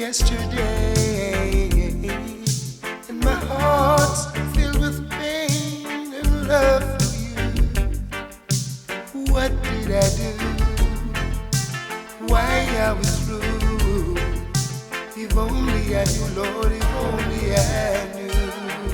yesterday, and my heart's filled with pain and love for you. What did I do? Why are we through? If only I knew, Lord, if only I knew.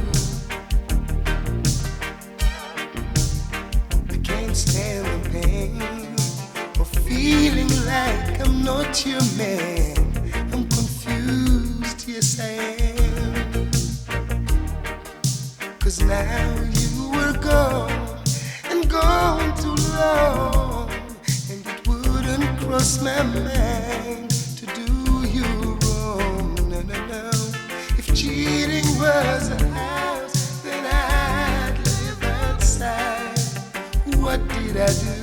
I can't stand the pain of feeling like I'm not your man. I'm confused, yes I am. 'Cause now you were gone, and gone too long, and it wouldn't cross my mind to do you wrong. No, no, no. If cheating was a house, then I'd live outside. What did I do?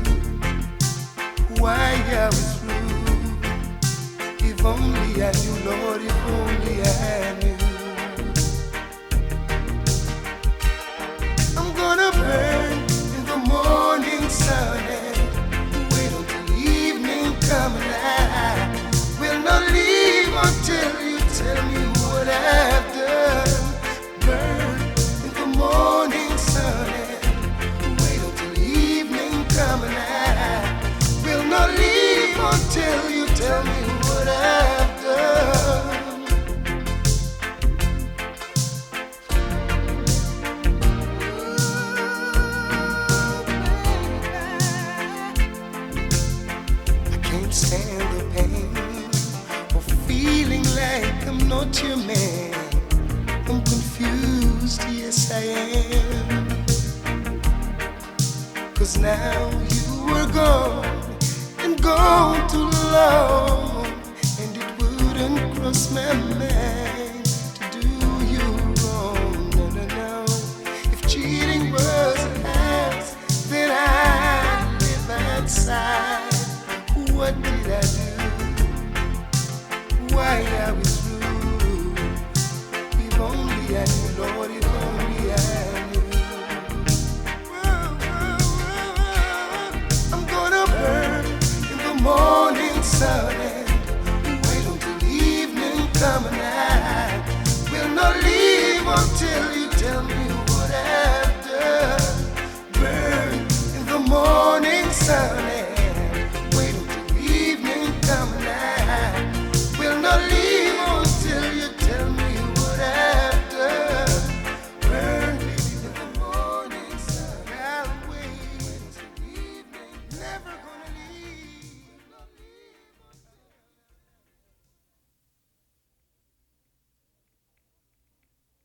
Why are we through? If only I knew, Lord, if only I knew. I'm gonna burn in the morning sun and wait until evening come, and I will not leave until you tell me what I've done. Burn in the morning sun and wait until evening come, and I will not leave until you tell me what I've done. I can't stand the pain of feeling like I'm not your man. I'm confused, yes I am. 'Cause now you were gone, and gone too long, and it wouldn't cross my mind to do you wrong. No, no, no. If cheating was a house, then I'd live outside. What did I do? Why are we through? If only I knew, Lord, if only I knew. I'm gonna burn in the morning sun and wait until evening come, and I will not leave until